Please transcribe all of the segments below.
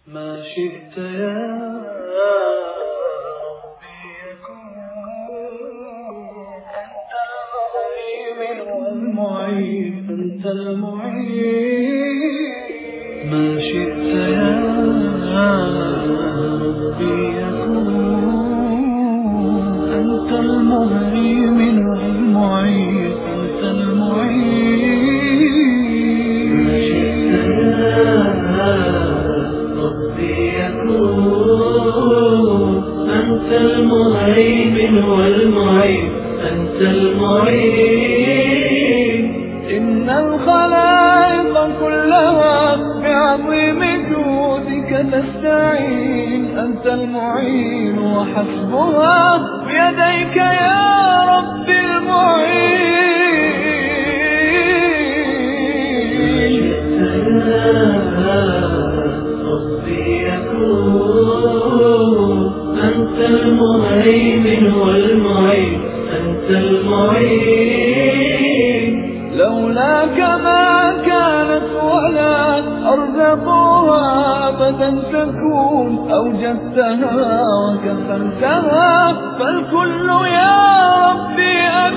ما شئت يا ربي يكون أنت المهيمن والمعين، أنت المعين. ما شئت يا ربي يكون أنت المهيمن والمعين، أنت المعين. ما شئت يا ربي يكون أنت المهيمن والمعين، أنت المعين. إن الخلائق كلها بعظيم جودك تستعين، أنت المعين وحسبها بيديك يا رب المعين. ربي يكون أنت المهيمن والمعين، أنت المعين. لولاك ما كانت ولا أرزقها أبدا تكون، أوجدتها وكفلتها فالكل يا ربي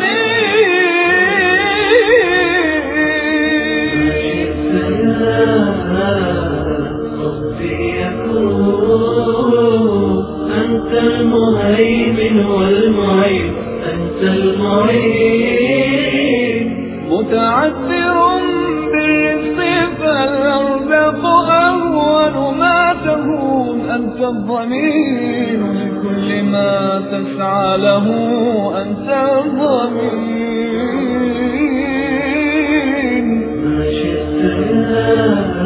أمين. ربي يكون أنت المهيمن والمعين، أنت المعين. متعثر بالرزق فالأرزاق أهون ما تهون، أنت الضمين لكل ما تسعى له، أنت الضمين. ما شئت يا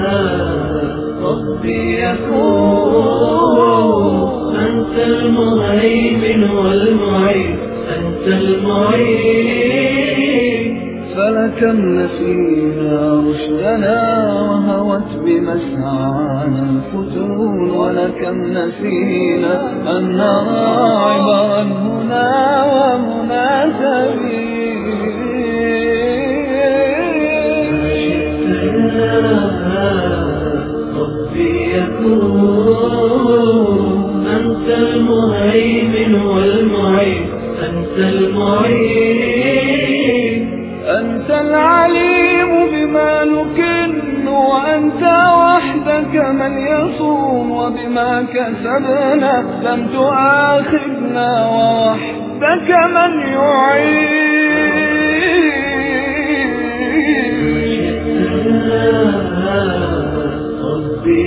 ربي يكون أنت المهيمن والمعين، أنت المعين. فلكم نسينا رشدنا وهوت بمسعانا الفتون، ولكم نسينا أن نرى عبرا هنا وهنا سبيل. ربي يكون أنت المهيمن والمعين، أنت المعين. أنت العليم بما نكن، وأنت وحدك من يصوم، وبما كسبنا لم تؤاخذنا، ووحدك من يعين. ربي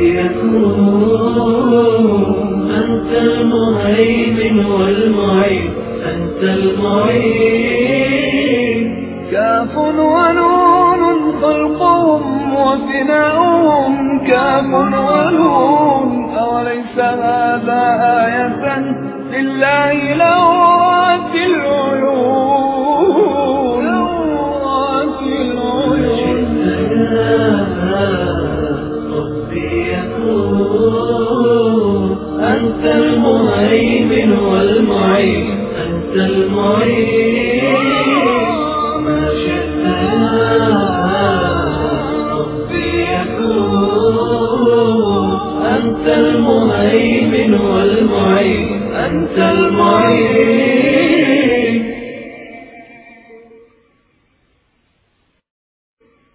يكون أنت المهيمن والمعين، أنت المعين. كاف ونون خلقهم وفناؤهم، كاف